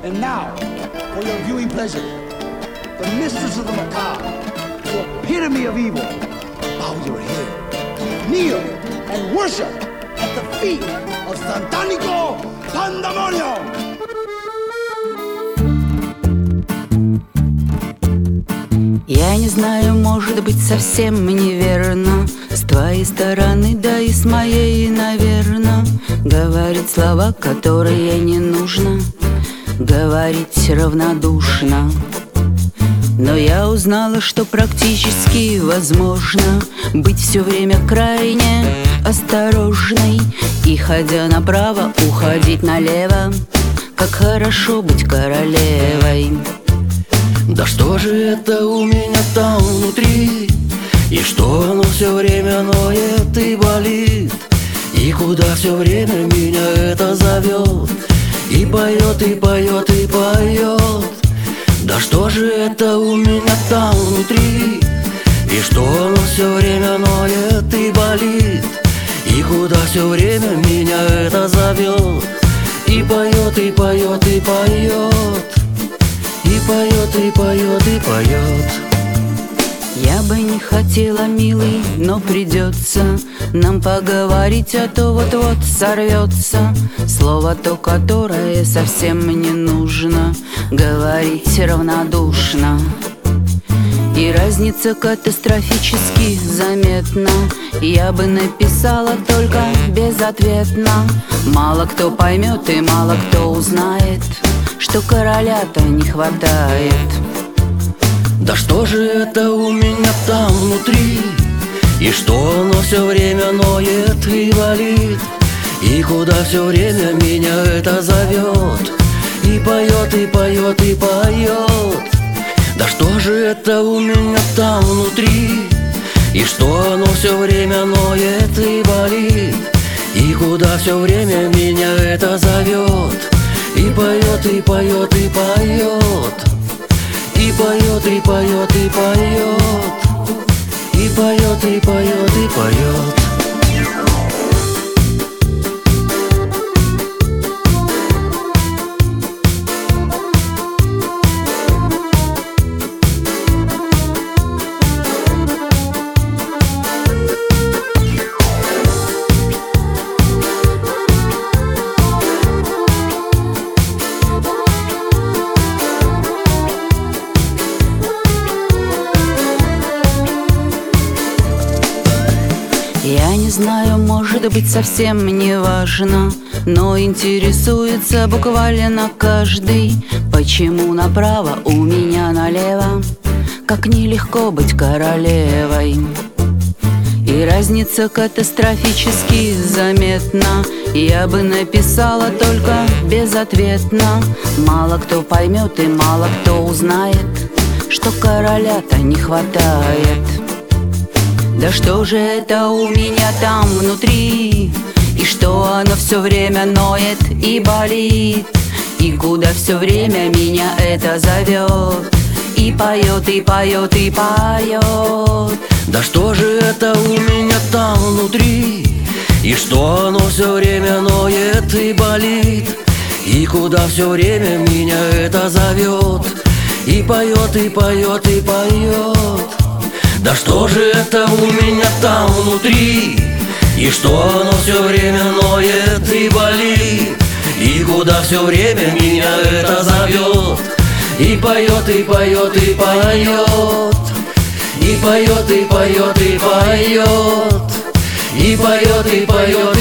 And now, for your viewing pleasure, the mistress of the macabre, the epitome of evil, bow your head, kneel and worship at the feet of Santanico Pandemonium! Я не знаю, может быть, совсем неверно с твоей стороны, да и с моей, наверно, говорить слова, которые не нужно говорить равнодушно. Но я узнала, что практически возможно быть все время крайне осторожной и, ходя направо, уходить налево. Как хорошо быть королевой. Да что же это у меня там внутри? И что оно все время ноет и болит? И куда все время меня это зовет? И поет, и поет, и поет. Да что же это у меня там внутри? И что оно все время ноет и болит? И куда все время меня это зовет? И поет, и поет, и поет. И поет, и поет, и поет. Я бы не хотела, милый, но придется нам поговорить, а то вот-вот сорвется слово то, которое совсем не нужно говорить равнодушно. И разница катастрофически заметна. Я бы написала только безответно. Мало кто поймет и мало кто узнает, что короля-то не хватает. Да что же это у меня там внутри? И что оно все время ноет и болит? И куда все время меня это зовет? И поет, и поет, и поет. Да что же это у меня там внутри? И что оно все время ноет и болит? И куда все время меня это зовет? И поет, и поет, и поет. И поет, и поет, и поет. И поет, и поет, и поет. Я не знаю, может быть, совсем не важно, но интересуется буквально каждый, почему направо, у меня налево, как нелегко быть королевой. И разница катастрофически заметна. Я бы написала только безответно. Мало кто поймет и мало кто узнает, что короля-то не хватает. Да что же это у меня там внутри? И что оно все время ноет и болит? И куда все время меня это зовет? И поет, и поет, и поет. Да что же это у меня там внутри? И что оно все время ноет и болит? И куда все время меня это зовет? И поет, и поет, и поет. Да что же это у меня там внутри? И что оно все время ноет и болит? И куда все время меня это зовет? И поет, и поет, и поет. И поет, и поет, и поет. И поет, и поет,